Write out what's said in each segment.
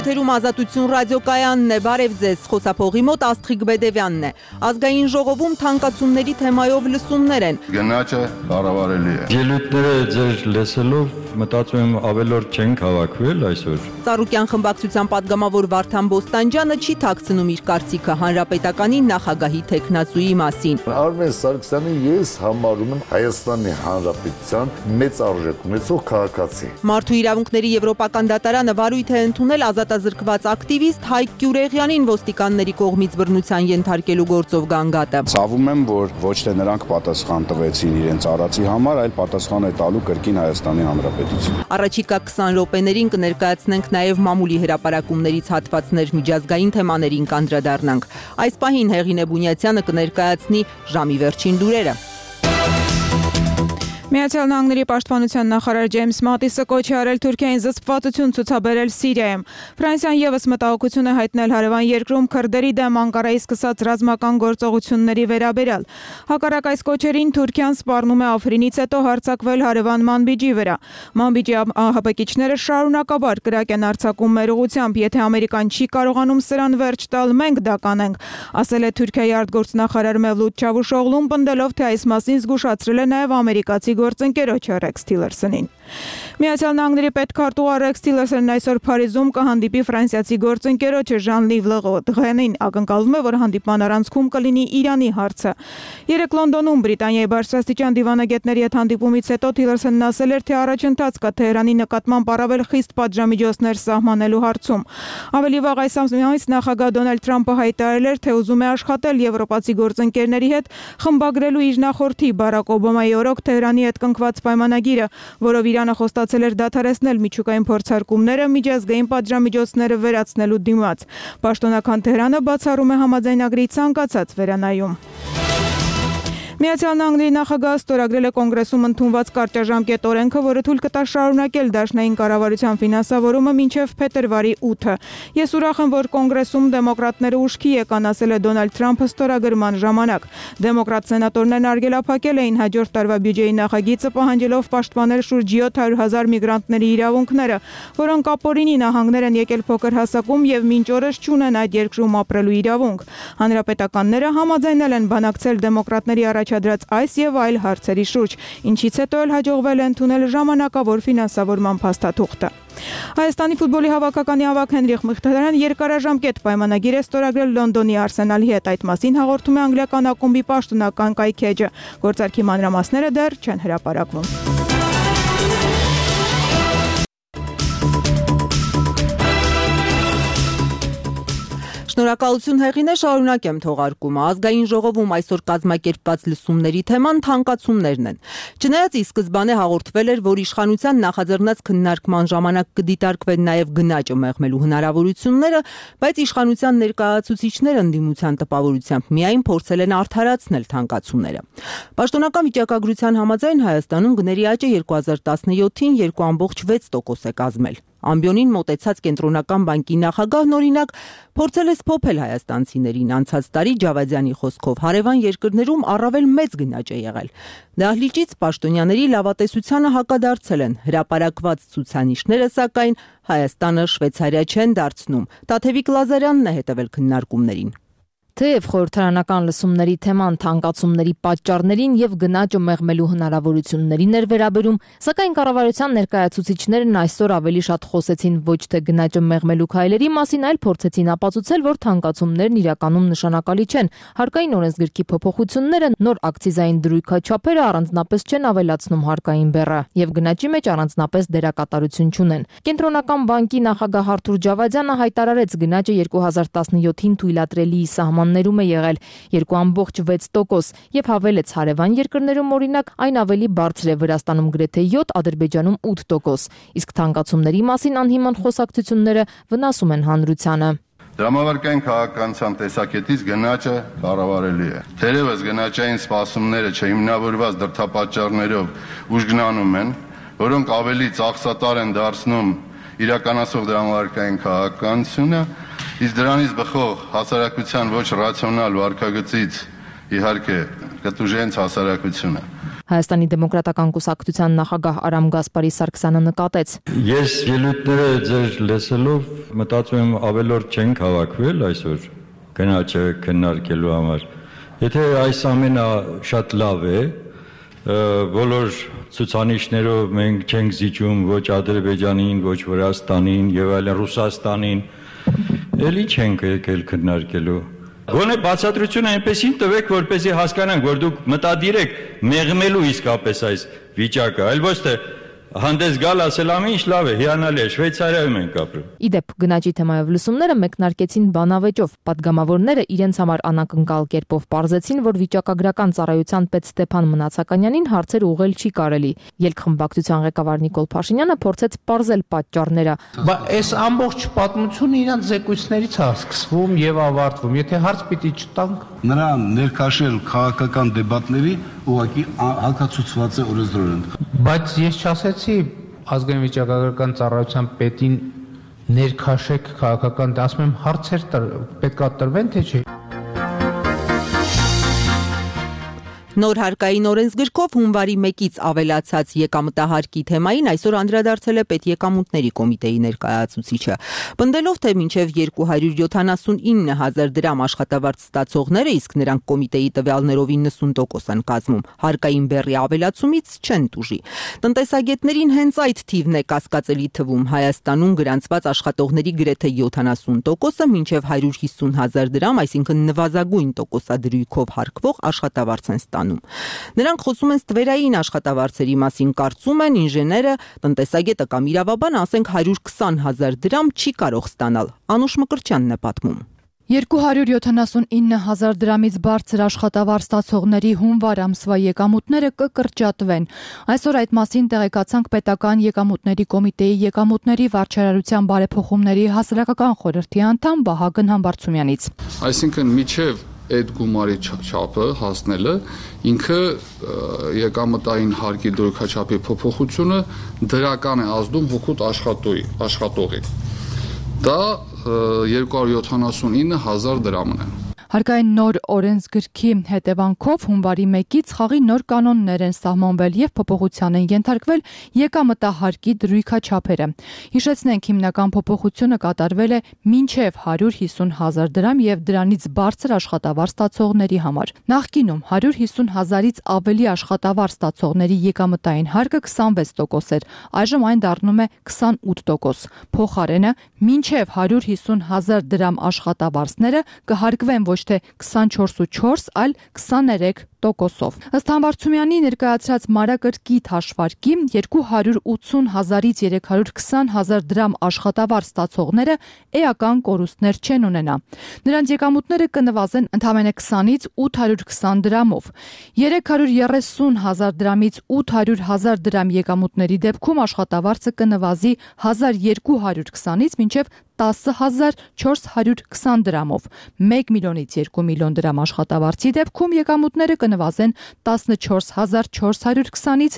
Եթերում Ազատություն ռադիոկայանն է, բարև ձեզ, խոսափողի մոտ Աստղիկ Բեդևյանն է։ Ազգային ժողովում թանկացումների թեմայով լսումներ են։ Գնաճը կառավարելի է։ Ելույթները ձեր լսելով մտածում եմ ավելորդ չենք հավաքվել այսօր։ Ծառուկյան խմբակցության падգամավոր Վարդան Բոստանջյանը չի թաքցնում իր կարծիքը հանրապետականի նախագահի թեկնածուի մասին։ Արմեն Սարգսյանին ես համարում եմ Հայաստանի Հանրապետության մեծ արժեք ունեցող քաղաքացի։ Մարդու իրավունքների եվրոպական դատարանը վարույթ է ընդունել ազատազրկված ակտիվիստ Հայկ Գյուրեղյանին ոստիկանների կողմից բռնության ենթարկելու գործով գանգատը։ Ցավում եմ, որ ոչ թե նրանք պատասխան տվեցին իրենց արածի համար, այլ պատասխան է տալու կրկին Հայաստանի Հանրապետություն։ Առաջիկա 20 րոպեներին կներկայացնենք նաև մամուլի հրապարակումներից հատվածներ, միջազգային թեմաներին կանդրադառնանք։ Այս պահին Հեղինե Բունյացյանը կներկայացնի ժամի վերջին լուրերը։ Միացյալ Նահանգների պաշտպանության նախարար Ջեյմս Մատիսը կոչ է արել Թուրքիային զսպվածություն ցուցաբերել Սիրիայում։ Ֆրանսիան եւս մտահոգություն է հայտնել հարևան երկրում քրդերի դեմ Անկարայի սկսած ռազմական գործողությունների վերաբերյալ։ Հակառակ այս կոչերին Թուրքիան սպառնում է Աֆրինից հետո հարձակվել հարևան Մանբիջի վրա։ Մանբիջի ահաբեկիչները շարունակաբար կրակ են արձակում մեր ուղությամբ, եթե Ամերիկան չի կարողանում սրան վերջ տալ, մենք դա կանենք, ասել է Թուրքիայի արտգործնախարար Մևլութ Չավուշօղլուն, պնդելով, թե այս մասին զգուշացրել է նաև ամերիկացի գործընկերոջը Ռեքս Թիլերսոնին։ Միացյալ Նահանգների պետքարտուղար Ռեքս Թիլերսոնն այսօր Փարիզում կհանդիպի ֆրանսիացի գործընկերոջը Ժան-Լիվ Լեգոդղենին, ակնկալվում է, որ հանդիպման առանցքում կլինի Իրանի հարցը։ Երեկ Լոնդոնում Բրիտանիայի բարձրաստիճան դիվանագետների հետ հանդիպումից հետո Թիլերսոնն ասել էր, թե առաջընթաց կա Թեհրանի նկատմամբ առավել խիստ պատժամիջոցներ սահմանելու հարցում։ Ավելի վաղ այս ամսից նախագահ Դոնալդ Թրամփը հայտարարել էր, թե ուզում է աշխատել եվրոպացի գործընկերների հետ, խմբագրելու իր նախորդի Բարակ Օբամայի օրոք Թեհրանի հետ կնքված պայմանագիրը, որով Իրանը խոստացել էր դադարեցնել միջուկային փորձարկումները, միջազգային պատժամիջոցները վերացնելու դիմաց։ Պաշտոնական Թեհրանը բացառում է համաձայնագրի ցանկացած վերանայում։ Միացյալ Նահանգների նախագահը ստորագրել է կոնգրեսում ընդունված կարճաժամկետ օրենքը, որը թույլ կտա շարունակել դաշնային կառավարության ֆինանսավորումը մինչև փետրվարի 8-ը։ Ես ուրախ եմ, որ կոնգրեսում դեմոկրատները ուշքի եկան, ասել է Դոնալդ Թրամփը ստորագրման ժամանակ։ Դեմոկրատ սենատորներն արգելափակել էին հաջորդ տարվա բյուջեի նախագիծը, պահանջելով պաշտպանել շուրջ 700,000 միգրանտների իրավունքները, որոնք ապօրինի նահանգներ են եկել փոքր հասակում եւ մինչ օրս չունեն այդ երկրում ապրելու իրավունք։ Հանրապետականները համաձայնել են բանակցել դեմոկրատների առաջադրած այս եւ այլ հարցերի շուրջ, ինչից հետո էլ հաջողվել է ընդունել ժամանակավոր ֆինանսավորման փաստաթուղթը։ Հայաստանի ֆուտբոլի հավաքականի ավագ Հենրիխ Մխիթարյանն երկարաժամկետ պայմանագիր է ստորագրել Լոնդոնի Արսենալի հետ, այդ մասին հաղորդում է անգլիական ակումբի պաշտոնական կայքեջը։ Գործարքի մանրամասները դեռ չեն հրապարակվում։ Շնորհակալություն Հեղինե, շարունակեմ թողարկումը։ Ազգային ժողովում այսօր կազմակերպված լսումների թեման թանկացումներն են։ Չնայած ի սկզբանե հաղորդվել էր, որ իշխանության նախաձեռնած քննարկման ժամանակ կդիտարկվեն նաև գնաճը մեղմելու հնարավորությունները, բայց իշխանության ներկայացուցիչները ընդդիմության տպավորությամբ միայն փորձել են արդարացնել թանկացումները։ Պաշտոնական վիճակագրության համաձայն Հայաստանում գների աճը 2017-ին 2.6% է կազմել։ Ամբիոնին մոտեցած կենտրոնական բանկի նախագահն օրինակ փորձել է սփոփել հայաստանցիներին, անցած տարի Ջավադյանի խոսքով հարևան երկրներում առավել մեծ գնաճ է եղել։ Դահլիճից պաշտոնյաների լավատեսությանը հակադարձել են, հրապարակված ցուցանիշները սակայն Հայաստանը Շվեյցարիա չեն դարձնում։ Տաթևիկ Լազարյանն է հետևել քննարկումներին։ Թեև խորհրդարանական լսումների թեման թանկացումների պատճառներին եւ գնաճը մեղմելու հնարավորություններին էր վերաբերում, սակայն կառավարության ներկայացուցիչներն այսօր ավելի շատ խոսեցին ոչ թե գնաճը մեղմելու քայլերի մասին, այլ փորձեցին ապացուցել, որ թանկացումներն իրականում նշանակալի չեն։ Հարկային օրենսգրքի փոփոխությունները, նոր ակցիզային դրույքաչափերը առանձնապես չեն ավելացնում հարկային բեռը եւ գնաճի մեջ առանձնապես դերակատարություն չունեն։ Կենտրոնական բանկի նախագահ Արթուր Ջավադյանը հայտարարեց գնաճը 2017-ին թույլատրելի սահմաններում է եղել 2.6% եւ հավելեց հարևան երկրներում օրինակ այն ավելի բարձր է Վրաստանում գրեթե 7, Ադրբեջանում 8%, իսկ թանկացումների մասին անհիմն խոսակցությունները վնասում են հանրությանը։ Դրամավարկային քաղաքականության տեսակետից գնաճը կառավարելի է։ Թերևս գնաճային սպասումները չհիմնավորված դրդապատճառներով ուժգնանում են, որոնք ավելի ծախսատար են դարձնում իրականացող դրամավարկային քաղաքականությունը, իսկ դրանից բխող հասարակության ոչ ռացիոնալ վարքագծից իհարկե կտուժի հենց հասարակությունը։ Հայաստանի դեմոկրատական կուսակցության նախագահ Արամ Գասպարի Սարգսյանը նկատեց. Ես ելույթները ձեր լսելով մտածում եմ ավելորդ չենք հավաքվել այսօր գնաճը քննարկելու համար։ Եթե այս ամենը շատ լավ է, բոլոր ցուցանիշներով մենք չենք զիջում ոչ Ադրբեջանին, ոչ Վրաստանին եւ այլն Ռուսաստանին, էլի չենք եկել քննարկելու։ Գոնե բացատրությունը այնպեսին տվեք, որպեսզի հասկանանք, որ դուք մտադիր եք մեղմելու իսկապես այս վիճակը, այլ ոչ թե հանդես գալ ասել ամեն ինչ լավ է, հիանալի է, Շվեյցարիայում ենք ապրում։ Իդեպ գնաճի թեմայով լսումները մեկնարկեցին բանավեճով։ Պատգամավորները իրենց համար անակնկալ կերպով պարզեցին, որ վիճակագրական ծառայության պետ Ստեփան Մնացականյանին հարցեր ուղղել չի կարելի։ Ելքխմբակցության ղեկավար Նիկոլ Փաշինյանը փորձեց պարզել պատճառները։ Բայց այս ամբողջ պատմությունը իրանց զեկույցներից է սկսվում եւ ավարտվում։ Եթե հարց պիտի չտանք, նրան ներքաշել քաղաքական դեբատների ուղղակի հակացուցված է օրենսդրորեն։ Բայց ես չասեցի ազգային վիճակագրական ծառայության պետին ներքաշեք քաղաքական, ասում եմ հարցեր պետքա տրվեն թե չէ։ Նոր հարկային օրենսգրքով հունվարի 1-ից ավելացած եկամտահարկի թեմային այսօր անդրադարձել է պետեկամուտների կոմիտեի ներկայացուցիչը։ Պնդելով, թե մինչև 279,000 դրամ աշխատավարձ ստացողները, իսկ նրանք կոմիտեի տվյալներով 90% են կազմում, հարկային բեռի ավելացումից չեն տուժի։ Տնտեսագետներին հենց այդ թիվն է կասկածելի թվում։ Հայաստանում գրանցված աշխատողների գրեթե 70%-ը մինչև 150,000 դրամ, այսինքն նվազագույն տոկոսադրույքով հարկվող աշխատավարձ են ստանում։ Նրանք խոսում են ստվերային աշխատավարձերի մասին, կարծում են ինժեները, տնտեսագետը կամ իրավաբանը, ասենք 120,000 դրամ չի կարող ստանալ։ Անուշ Մկրտչյանն է պատմում։ 279,000 դրամից բարձր աշխատավարձ ստացողների հունվար ամսվա եկամուտները կկրճատվեն։ Այսօր այդ մասին տեղեկացանք պետական եկամուտների կոմիտեի եկամուտների վարչարարության բարեփոխումների հասարակական խորհրդի անդամ Վահագն Համբարձումյանից։ Այսինքն միջև այդ գումարի չափը հասնելը ինքը եկամտային հարկի դրույքաչափի փոփոխությունը դրական է ազդում հօգուտ աշխատողի։ Դա 279,000 դրամն է։ Հարկային նոր օրենսգրքի հետևանքով հունվարի 1-ից խաղի նոր կանոններ են սահմանվել եւ փոփոխության են ենթարկվել եկամտահարկի դրույքաչափերը։ Հիշեցնենք, հիմնական փոփոխությունը կատարվել է մինչեւ 150,000 դրամ եւ դրանից բարձր աշխատավարձ ստացողների համար։ Նախկինում 150,000-ից ավելի աշխատավարձ ստացողների եկամտային հարկը 26% էր, այժմ այն դառնում է 28%։ Փոխարենը մինչեւ 150,000 դրամ աշխատավարձները կհարկվեն ոչ թե 24.4, այլ 23%-ով։ Ըստ Համբարձումյանի ներկայացրած մանրակրկիտ հաշվարկի 280,000-ից 320,000 դրամ աշխատավարձ ստացողները էական կորուստներ չեն ունենա։ Նրանց եկամուտները կնվազեն ընդամենը 20-ից 820 դրամով։ 330,000 դրամից 800,000 դրամ եկամուտների դեպքում աշխատավարձը կնվազի 1,220-ից մինչև 10,420 դրամով։ 1 միլիոնից 2 միլիոն դրամ աշխատավարձի դեպքում եկամուտները կնվազեն 14,420-ից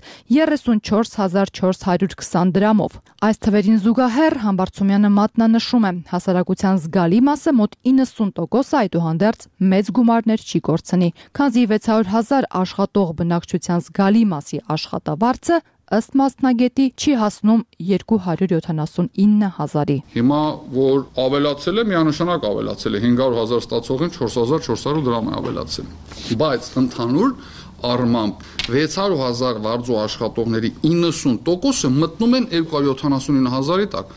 34,420 դրամով։ Այս թվերին զուգահեռ Համբարձումյանը մատնանշում է, հասարակության զգալի մասը մոտ 90% այդուհանդերձ մեծ գումարներ չի կորցնի, քանզի 600,000 աշխատող բնակչության զգալի մասի աշխատավարձը ըստ մասնագետի չի հասնում 279,000-ի։ Հիմա որ ավելացել է, միանշանակ ավելացել է 500,000 ստացողին 4,400 դրամ է ավելացել։ Բայց ընդհանուր առմամբ 600,000 վարձու աշխատողների 90%-ը մտնում են 279,000-ի տակ։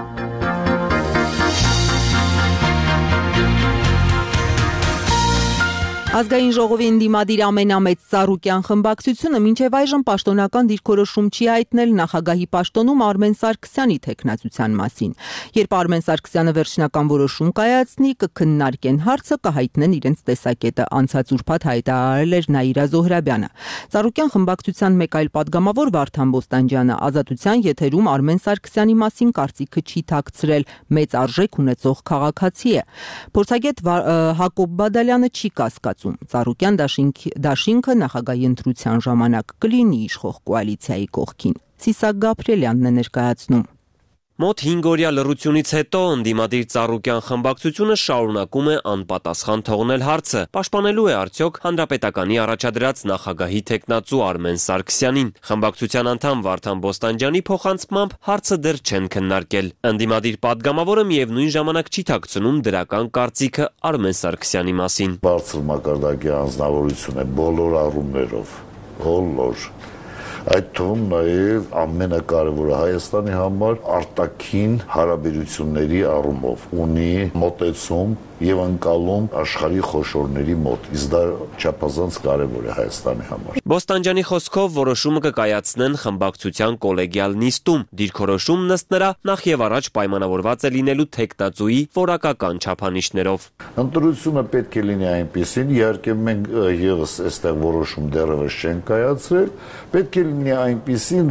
Ազգային ժողովի ընդդիմադիր ամենամեծ Ծառուկյան խմբակցությունը մինչև այժմ պաշտոնական դիրքորոշում չի հայտնել նախագահի պաշտոնում Արմեն Սարգսյանի թեկնածության մասին։ Երբ Արմեն Սարգսյանը վերջնական որոշում կայացնի, կքննարկեն հարցը, կհայտնեն իրենց տեսակետը, անցած ուրբաթ հայտարարել էր Նաիրա Զոհրաբյանը։ Ծառուկյան խմբակցության մեկ այլ падգամավոր Վարդան Բոստանջյանը Ազատության եթերում Արմեն Սարգսյանի մասին կարծիքը չի թաքցրել, մեծ արժեք ունեցող քաղաքացի է։ Փորձագետ Հակոբ Բադալյանը չի կասկածում Ծառուկյան դաշինքը նախագահի ընտրության ժամանակ կլինի իշխող կոալիցիայի կողքին։ Սիսակ Գաբրելյանն է ներկայացնում։ Մոտ 5 օրյա լռությունից հետո ընդդիմադիր Ծառուկյան խմբակցությունը շարունակում է անպատասխան թողնել հարցը, պաշտպանելու է արդյոք Հանրապետականի առաջադրած նախագահի թեկնածու Արմեն Սարգսյանին։ Խմբակցության անդամ Վարդան Բոստանջյանի փոխանցմամբ հարցը դեռ չեն քննարկել։ Ընդդիմադիր падգամավորը միևնույն ժամանակ չի թաքցնում դրական կարծիքը Արմեն Սարգսյանի մասին։ Բարձր մակարդակի անձնավորություն է բոլոր առումներով, բոլոր այդ թվում նաև ամենակարևորը Հայաստանի համար արտաքին հարաբերությունների առումով ունի մոտեցում եւ ընկալում աշխարհի խոշորների մոտ, իսկ դա չափազանց կարևոր է Հայաստանի համար։ Բոստանջյանի խոսքով որոշումը կկայացնեն խմբակցության կոլեգիալ նիստում։ Դիրքորոշումն ըստ նրա նախ եւ առաջ պայմանավորված է լինելու թեկնածուի որակական չափանիշներով։ Ընտրությունը պետք է լինի այնպեսին, իհարկե մենք եւս այստեղ որոշում դեռևս չենք կայացրել, պետք է լինի այնպեսին,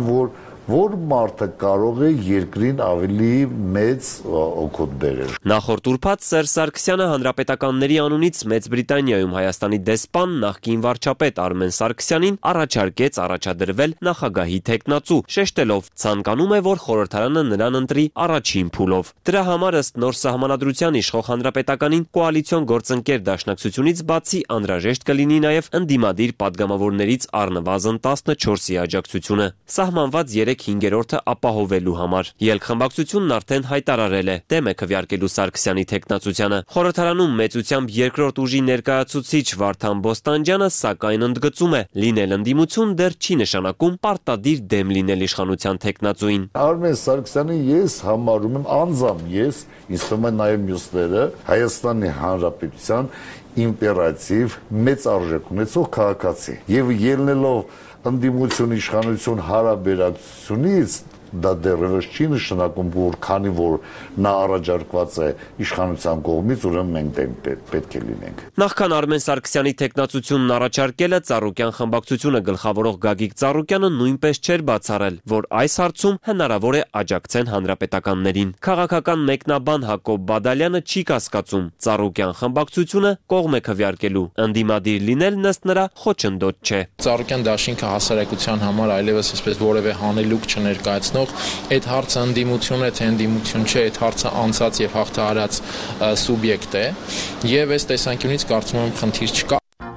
որ մարդը կարող է երկրին ավելի մեծ օգուտ բերել։ Նախորդ ուրբաթ Սերժ Սարգսյանը հանրապետականների անունից Մեծ Բրիտանիայում Հայաստանի դեսպան նախկին վարչապետ Արմեն Սարգսյանին առաջարկեց առաջադրվել նախագահի թեկնածու, շեշտելով ցանկանում է, որ խորհրդարանը նրան ընտրի առաջին փուլով։ Դրա համար ըստ նոր սահմանադրության իշխող հանրապետականին կոալիցիոն գործընկեր դաշնակցությունից բացի անհրաժեշտ կլինի նաև ընդդիմադիր падգամավորներից առնվազն 14-ի աջակցությունը։ Սահմանված 3/5-ը ապահովելու համար։ Ելք խմբակցությունն արդեն հայտարարել է դեմ է քվեարկելու Սարգսյանի թեկնածությանը։ Խորհրդարանում մեծությամբ երկրորդ ուժի ներկայացուցիչ Վարդան Բոստանջյանը սակայն ընդգծում է, լինել ընդդիմություն դեռ չի նշանակում պարտադիր դեմ լինել իշխանության թեկնածուին։ Արմեն Սարգսյանը ես համարում եմ անձամբ ես, ինձ թվում է նաև մյուսները Հայաստանի Հանրապետության իմպերատիվ մեծ արժեք ունեցող քաղաքացի եւ ելնելով ընդդիմություն իշխանություն հարաբերակցությունից դա դեռևս չի նշանակում, որ քանի որ նա առաջարկված է իշխանության կողմից, ուրեմն մենք պետք է լինենք։ Նախքան Արմեն Սարգսյանի թեկնածությունն առաջարկելը Ծառուկյան խմբակցությունը գլխավորող Գագիկ Ծառուկյանը նույնպես չէր բացառել, որ այս հարցում հնարավոր է աջակցեն հանրապետականներին։ Քաղաքական մեկնաբան Հակոբ Բադալյանը չի կասկածում, Ծառուկյան խմբակցությունը կողմ է քվեարկելու, ընդդիմադիր լինելն ըստ նրա խոչընդոտ չէ։ Ծառուկյան դաշինքը հասարակության համար այլևս այսպես որևէ հանելուկ չներկայացնող այդ հարցը ընդդիմություն է, թե ընդդիմություն չէ, այդ հարցը անցած եւ հաղթահարած սուբյեկտ է եւ այս տեսանկյունից կարծում եմ խնդիր չկա։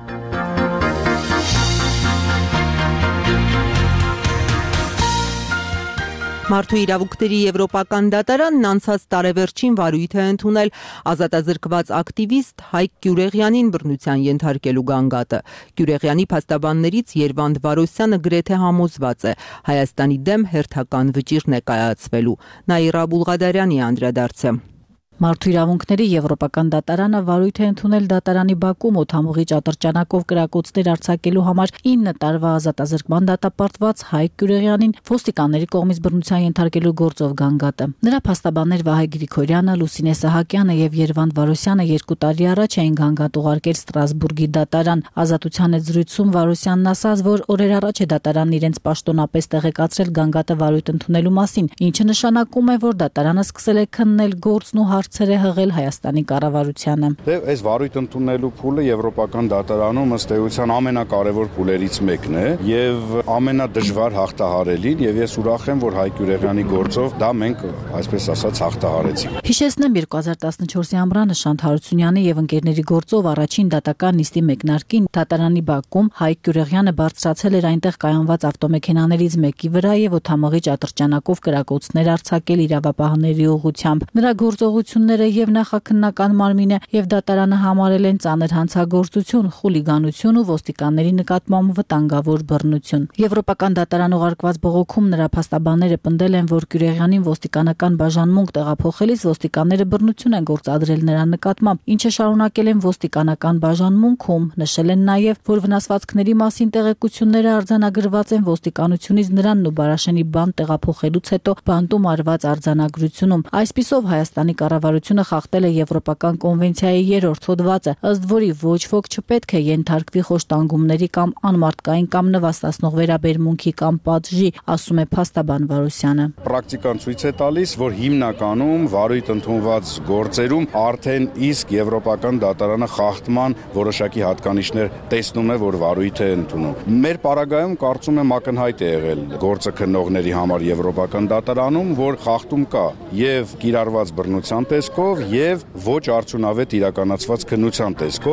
Մարդու իրավունքների եվրոպական դատարանն անցած տարեվերջին վարույթ է ընդունել ազատազրկված ակտիվիստ Հայկ Գյուրեղյանին բռնության ենթարկելու գանգատը։ Գյուրեղյանի փաստաբաններից Երվանդ Վարոսյանը գրեթե համոզված է Հայաստանի դեմ հերթական վճիռ ներկայացվելու։ Նաիրա Բուլղադարյանի անդրադարձը։ Մարդու իրավունքների եվրոպական դատարանը վարույթ է ընդունել դատարանի Բաքում օդամուղի ատրճանակով կրակոցներ արձակելու համար 9 տարվա ազատազրկման դատապարտված Հայկ Գյուրեղյանին ոստիկանների կողմից բռնության ենթարկելու գործով գանգատը։ Նրա փաստաբաններ Վահե Գրիգորյանը, Լուսինե Սահակյանը եւ Երվանդ Վարոսյանը 2 տարի առաջ էին գանգատ ուղարկել Ստրասբուրգի դատարան։ Ազատության հետ զրույցում Վարոսյանն ասաց, որ օրեր առաջ է դատարանն իրենց պաշտոնապես տեղեկացրել գանգատը վարույթ ընդունելու մասին, ինչը նշանակում է, որ դատարանը սկսել է քննել գործն ու հարցեր է հղել Հայաստանի կառավարությանը։ Այս վարույթ ընդունելու փուլը եվրոպական դատարանում ըստ էության ամենակարևոր փուլերից մեկն է եւ ամենադժվար հաղթահարելին եւ ես ուրախ եմ, որ Հայկ Գյուրեղյանի գործով դա մենք այսպես ասած հաղթահարեցինք։ Հիշեցնեմ 2014-ի ամռանը Շանթ Հարությունյանի եւ ընկերների գործով առաջին դատական նիստի մեկնարկին դատարանի Բաքում Հայկ Գյուրեղյանը բարձրացել էր այնտեղ կայանված ավտոմեքենաներից մեկի վրա եւ օդամղի ատրճանակով կրակոցներ արձակել իրավապահների ուղղությամբ։ Նրա գործողությունները եւ նախաքննական մարմինը եւ դատարանը համարել են ծանր հանցագործություն, խուլիգանություն ու ոստիկանների նկատմամբ վտանգավոր բռնություն։ Եվրոպական դատարան ուղարկված բողոքում նրա փաստաբանները պնդել են, որ Գյուրեղյանին ոստիկանական բաժանմունք տեղափոխելիս ոստիկանները բռնություն են գործադրել նրա նկատմամբ, ինչը շարունակել են ոստիկանական բաժանմունքում։ Նշել են նաեւ, որ վնասվածքների մասին տեղեկությունները արձանագրված են ոստիկանությունից նրան ու Բարաշենի բանտ տեղափոխելուց հետո բանտում արված արձանագրությունում։ Այսպիսով Հայաստանի կառավարությունը խախտել է Եվրոպական կոնվենցիայի 3-րդ հոդվածը, ըստ որի ոչ ոք չպետք է ենթարկվի խոշտանգումների կամ անմարդկային կամ նվաստացնող վերաբերմունքի կամ պատժի, ասում է փաստաբան Վարուսյանը։ Պրակտիկան ցույց է տալիս, որ հիմնականում վարույթ ընդունված գործերում արդեն իսկ Եվրոպական դատարանը խախտման որոշակի հատկանիշներ տեսնում է, որ վարույթ է ընդունում։ Մեր պարագայում կարծում եմ ակնհայտ է եղել գործը քննողների համար Եվրոպական դատարանում, որ խախտում կա եւ կիրառված բռնության տեսքով եւ ոչ արդյունավետ իրականացված քննության տեսքով։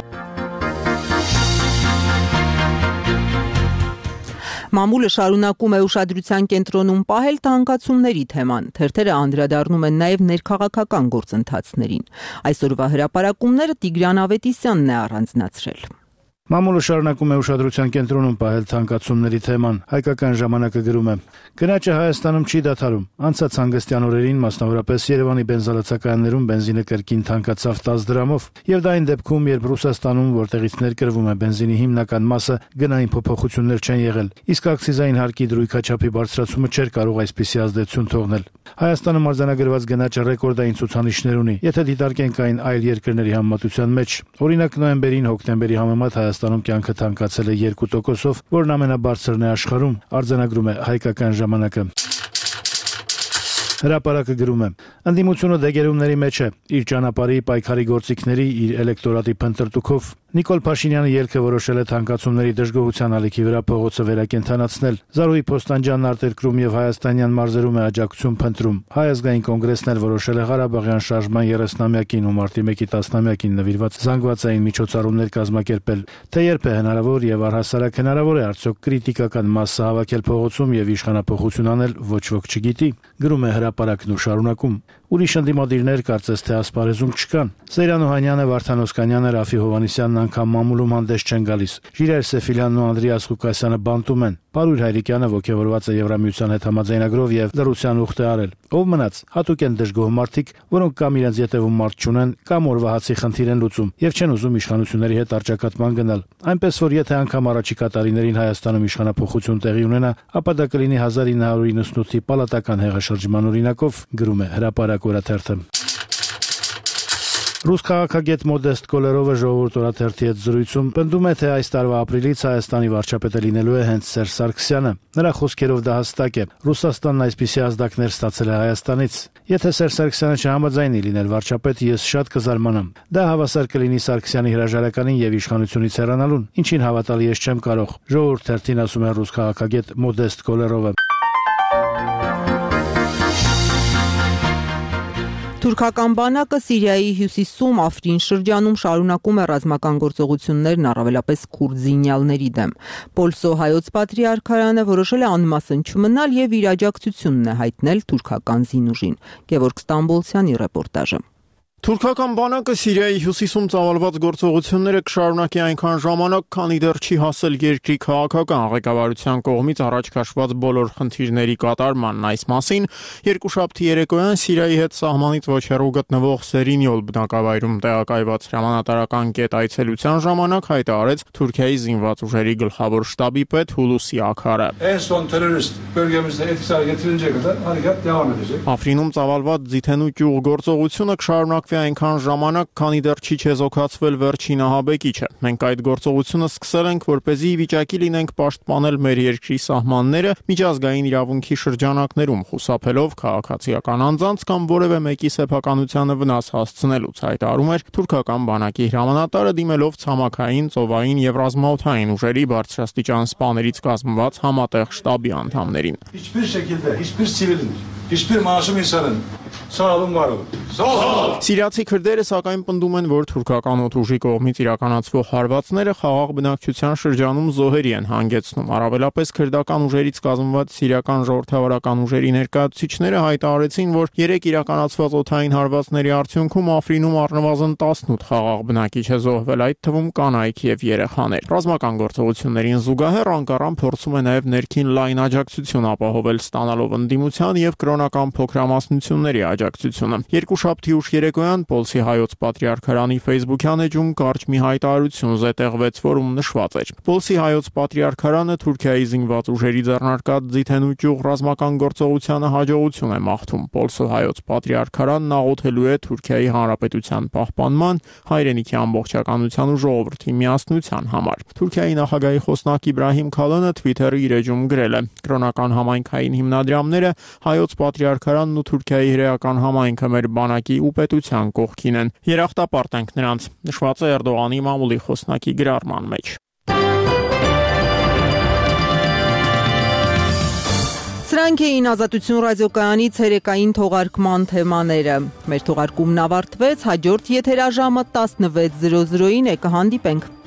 Մամուլը շարունակում է ուշադրության կենտրոնում պահել թանկացումների թեման։ Թերթերը անդրադառնում են նաև ներքաղաքական գործընթացներին։ Այսօրվա հրապարակումները Տիգրան Ավետիսյանն է առանձնացրել։ Մամուլը շարունակում է ուշադրության կենտրոնում պահել թանկացումների թեման։ Հայկական ժամանակը գրում է. Գնաճը Հայաստանում չի դադարում։ Անցած հանգստյան օրերին, մասնավորապես Երևանի բենզալացակայաններում բենզինը կրկին թանկացավ 10 դրամով, եւ դա այն դեպքում, երբ Ռուսաստանում, որտեղից ներկրվում է բենզինի հիմնական մասը, գնային փոփոխություններ չեն եղել, իսկ ակցիզային հարկի դրույքաչափի բարձրացումը չէր կարող այսպիսի ազդեցություն թողնել։ Հայաստանում արձանագրված գնաճը ռեկորդային ցուցանիշներ ունի, եթե դիտարկենք այն այլ երկրների համեմատության մեջ։ Օրինակ նոյեմբերին հոկտեմբերի համեմատ Հայաստանում կյանքը թանկացել է 2%-ով, որն ամենաբարձրն է աշխարհում, արձանագրում է Հայկական ժամանակը։ Հրապարակը գրում է. Ընդդիմությունը դեգերումների մեջ է, իր ճանապարհի պայքարի գործիքների, իր էլեկտորատի փնտրտուքով։ Նիկոլ Փաշինյանը ելքը որոշել է թանկացումների դժգոհության ալիքի վրա փողոցը վերակենդանացնել։ Զարուհի Փոստանջյանն արտերկրում եւ հայաստանյան մարզերում է աջակցություն փնտրում։ Հայ ազգային կոնգրեսն էլ որոշել է Ղարաբաղյան շարժման 30-ամյակին ու մարտի 1-ի 10-ամյակին նվիրված զանգվածային միջոցառումներ կազմակերպել։ Թե երբ է հնարավոր եւ առհասարակ հնարավոր է արդյոք կրիտիկական մասը հավաքել փողոցում եւ իշխանափոխություն անել, ոչ ոք չգիտի։ Գրում է հրապարակն ու շարունակում։ Ուրիշ ընդդիմադիրներ կարծես թե ասպարեզում չկան։ Սեյրան Օհանյանը, Վարդան Օսկանյանը, Ռաֆի Հովհաննիսյանն անգամ մամուլում հանդես չեն գալիս։ Ժիրայր Սեֆիլյանն ու Անդրեաս Ղուկասյանը բանտում են։ Պարույր Հայրիկյանը ողջավորված է Եվրամիության հետ համաձայնագրով եւ լրության ուխտ է արել։ Ով մնաց, հատուկ են դժգոհ մարդիկ, որոնք կամ իրենց ետևում մարդ չունեն, կամ օրվա հացի խնդիր են լուծում եւ չեն ուզում իշխանությունների հետ առճակատման գնալ։ Այնպես որ եթե անգամ առաջիկա տարիներին Հայաստանում իշխանափոխություն տեղի ունենա, ապա դա կլինի 1998-ի պալատական հեղաշրջման օրինակով, գրում է Հրապարակ օրաթերթը։ Ռուս քաղաքագետ Մոդեստ Կոլերովը Ժողովուրդ օրաթերթի հետ զրույցում պնդում է, թե այս տարվա ապրիլից Հայաստանի վարչապետը լինելու է հենց Սերժ Սարգսյանը։ Նրա խոսքերով դա հստակ է։ Ռուսաստանն այսպիսի ազդակներ ստացել է Հայաստանից։ Եթե Սերժ Սարգսյանը չհամաձայնի լինել վարչապետ, ես շատ կզարմանամ։ Դա հավասար կլինի Սարգսյանի հրաժարականին եւ իշխանությունից հեռանալուն, ինչին հավատալ ես չեմ կարող։ Ժողովուրդ թերթին ասում է ռուս քաղաքագետ Մոդեստ Կոլերովը։ Թուրքական բանակը Սիրիայի հյուսիսում Աֆրին շրջանում շարունակում է ռազմական գործողություններն առավելապես քուրդ զինյալների դեմ։ Պոլսո հայոց պատրիարքարանը որոշել է անմասն չմնալ եւ իր աջակցությունն է հայտնել թուրքական զինուժին։ Գևորգ Ստամբոլցյանի ռեպորտաժը։ Թուրքական բանակը Սիրիայի հյուսիսում ծավալված գործողությունները կշարունակի այնքան ժամանակ, քանի դեռ չի հասել երկրի քաղաքական ղեկավարության կողմից առաջ քաշված բոլոր խնդիրների կատարմանն։ Այս մասին երկուշաբթի երեկոյան Սիրիայի հետ սահմանից ոչ հեռու գտնվող Սերինյոլ բնակավայրում տեղակայված հրամանատարական կետ այցելության ժամանակ հայտարարեց Թուրքիայի զինված ուժերի գլխավոր շտաբի պետ Հուլուսի Աքարը։ Աֆրինում ծավալված ձիթենու ճյուղ գործողությունը կշարունակվի այնքան ժամանակ, քանի դեռ չի չեզոքացվել վերջին ահաբեկիչը։ Մենք այդ գործողությունը սկսել ենք, որպեսզի վիճակի լինենք պաշտպանել մեր երկրի սահմանները միջազգային իրավունքի շրջանակներում, խուսափելով քաղաքացիական անձանց կամ որևէ մեկի սեփականությանը վնաս հասցնելուց, հայտարարում էր թուրքական բանակի հրամանատարը դիմելով ցամաքային, ծովային եւ ռազմաօդային ուժերի բարձրաստիճան սպաներից կազմված համատեղ շտաբի անդամներին։ Սիրիացի քրդերը սակայն պնդում են, որ թուրքական օդուժի կողմից իրականացվող հարվածները խաղաղ բնակչության շրջանում զոհերի են հանգեցնում։ Առավելապես քրդական ուժերից կազմված սիրիական ժողովրդավարական ուժերի ներկայացուցիչները հայտարարեցին, որ 3 իրականացված օդային հարվածների արդյունքում Աֆրինում առնվազն 18 խաղաղ բնակիչ է զոհվել, այդ թվում կանայք եւ երեխաներ։ Ռազմական գործողություններին զուգահեռ Անկարան փորձում է նաեւ ներքին լայն աջակցություն ապահովել, ստանալով ընդդիմության եւ կրոնական փոքրամասնությունների աջակցությունը։ Երկուշաբթի ուշ երեկոյան Մամուլյան Պոլսի հայոց պատրիարքարանի Facebook-յան էջում կարճ մի հայտարարություն զետեղվեց, որում նշված էր. Պոլսի հայոց պատրիարքարանը Թուրքիայի զինված ուժերի ձեռնարկած ձիթենու ճյուղ ռազմական գործողությանը հաջողություն է մաղթում։ Պոլսի հայոց պատրիարքարանն աղոթելու է Թուրքիայի Հանրապետության պահպանման, հայրենիքի ամբողջականության ու ժողովրդի միասնության համար։ Թուրքիայի նախագահի խոսնակ Իբրահիմ Քալոնը Twitter-ի իր էջում գրել է. Կրոնական համայնքային հիմնադրամները հայոց պատրիարքարանն ու Թուրքիայի հրեական համայնքը մեր բանակի ու պետության կողքին են։ Երախտապարտ ենք նրանց, նշված է Էրդողանի մամուլի խոսնակի գրառման մեջ։ Սրանք էին Ազատություն ռադիոկայանի ցերեկային թողարկման թեմաները։ Մեր թողարկումն ավարտվեց, հաջորդ եթերաժամը 16:00-ին կհանդիպենք։